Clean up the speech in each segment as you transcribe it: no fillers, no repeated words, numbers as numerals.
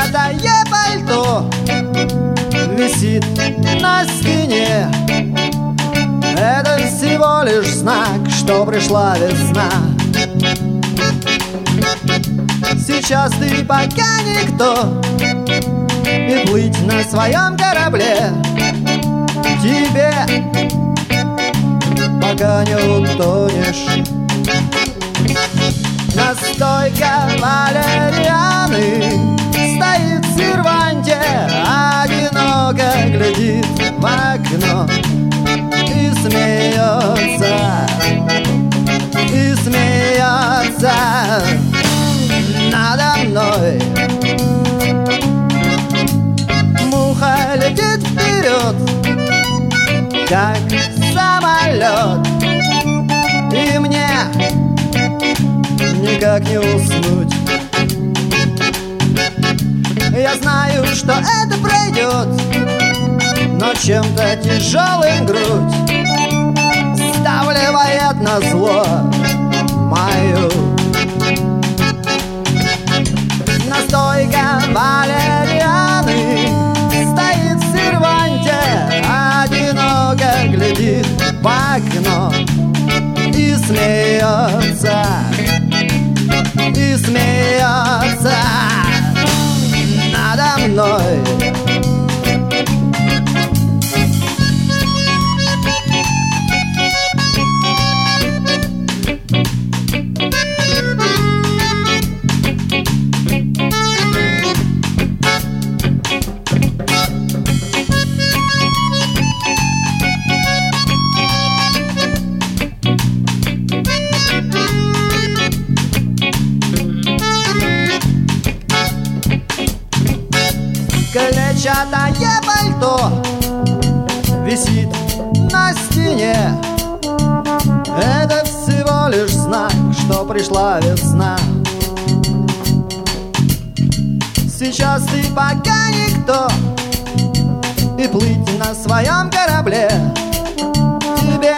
Клетчатое пальто висит на стене. Это всего лишь знак, что пришла весна. Сейчас ты пока никто, и плыть на своем корабле тебе, пока не утонешь. Настойка валерианы стоит в серванте, одиноко глядит в окно и смеется, надо мной. Муха летит вперед, как самолет, и мне никак не уснуть. Я знаю, что это пройдет, но чем-то тяжелым грудь сдавливает назло мою. Настойка валерианы стоит в серванте, одиноко глядит в окно и смеется надо мной. Клетчатое пальто висит на стене. Это всего лишь знак, что пришла весна. Сейчас ты пока никто, и плыть на своем корабле тебе,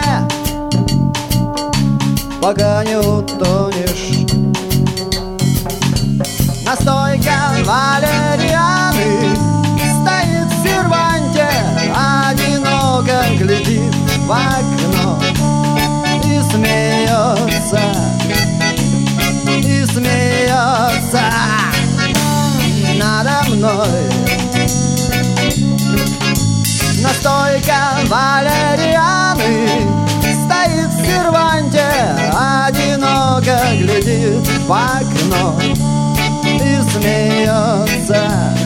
пока не утонешь. Настойка валерианы стоит в серванте, одиноко глядит в окно и смеется надо мной. Настойка валерианы стоит в серванте, одиноко глядит в окно и смеется